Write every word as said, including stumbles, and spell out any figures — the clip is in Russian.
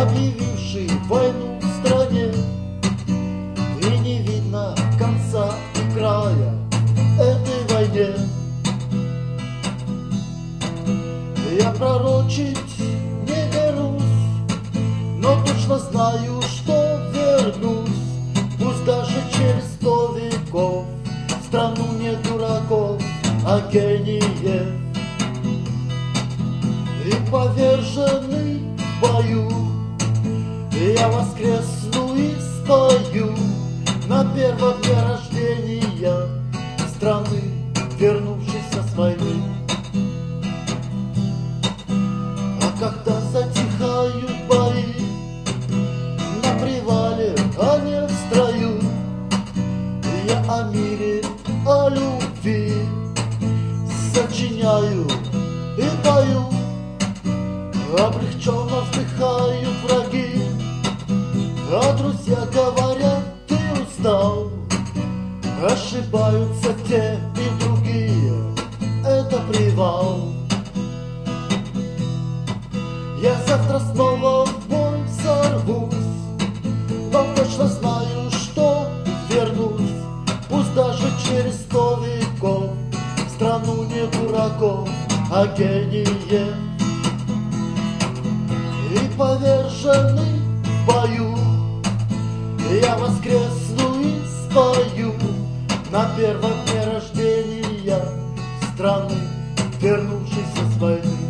объявивший войну в стране, и не видно конца и края этой войне. Я пророчить не берусь, но точно знаю, что вернусь, пусть даже через сто веков, в страну не дураков, а гениев. И поверженный в бою я воскресну и спою на первом дне рождения страны, вернувшейся с войны. А когда затихают бои на привале, а не в строю, я о мире, о любви сочиняю и пою. Облегченно вздыхают враги, а друзья говорят: ты устал. Ошибаются те и другие, это привал. Я завтра снова в бой сорвусь, но точно знаю, что вернусь, пусть даже через сто веков, в страну не дураков, а гениев. И поверженный в бою я воскресну и спою на первом дне рождения страны, вернувшейся с войны.